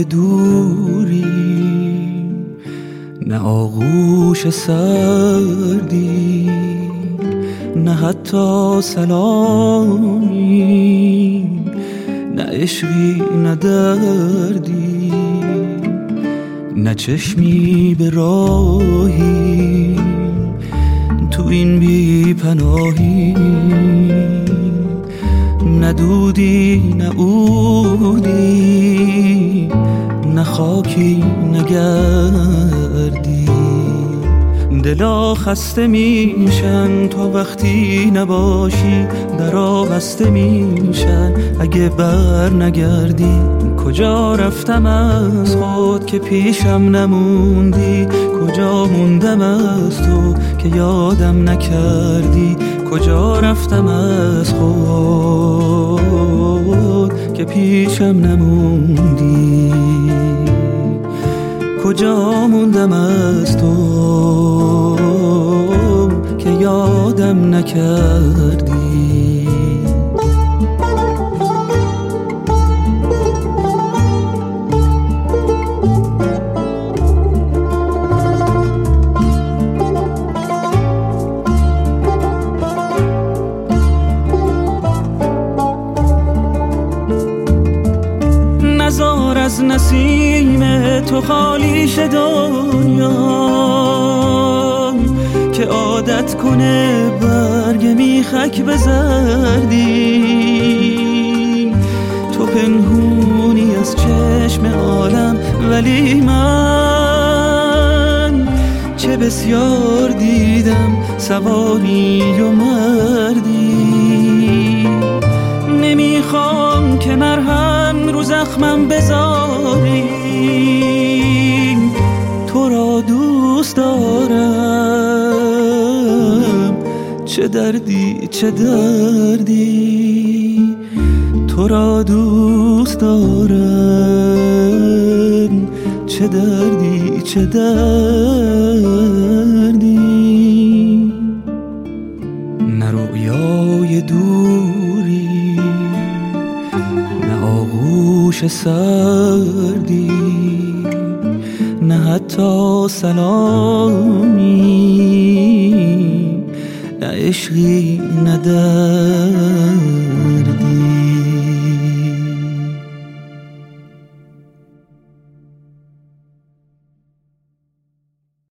دوری، نه آغوش سردی، نه حتی سلامی، نه عشقی نه دردی، نه چشمی به راهی تو این بی پناهی، نه دودی نه عودی، نه خاکی نه گردی. دلا خسته میشن تا وقتی نباشی، درا بسته میشن اگه بر نگردی. کجا رفتم از خود که پیشم نموندی، کجا موندم از تو که یادم نکردی. کجا رفتم از خود که پیشم نموندی، کجا موندم از تو که یادم نکردی. نزار از نسیم تو خالیش دنیا که عادت کنه برگ میخک به زردی. تو پنهونی از چشم عالم ولی من چه بسیار دیدم سواری و مردی. نمیخوام که مرهم رو زخمم بذاری، تو را دوست دارم چه دردی چه دردی. تو را دوست دارم چه دردی چه دردی. نه رویای دوری، نه آغوش سردی، نه حتی سلامی، نه عشقی نه دردی.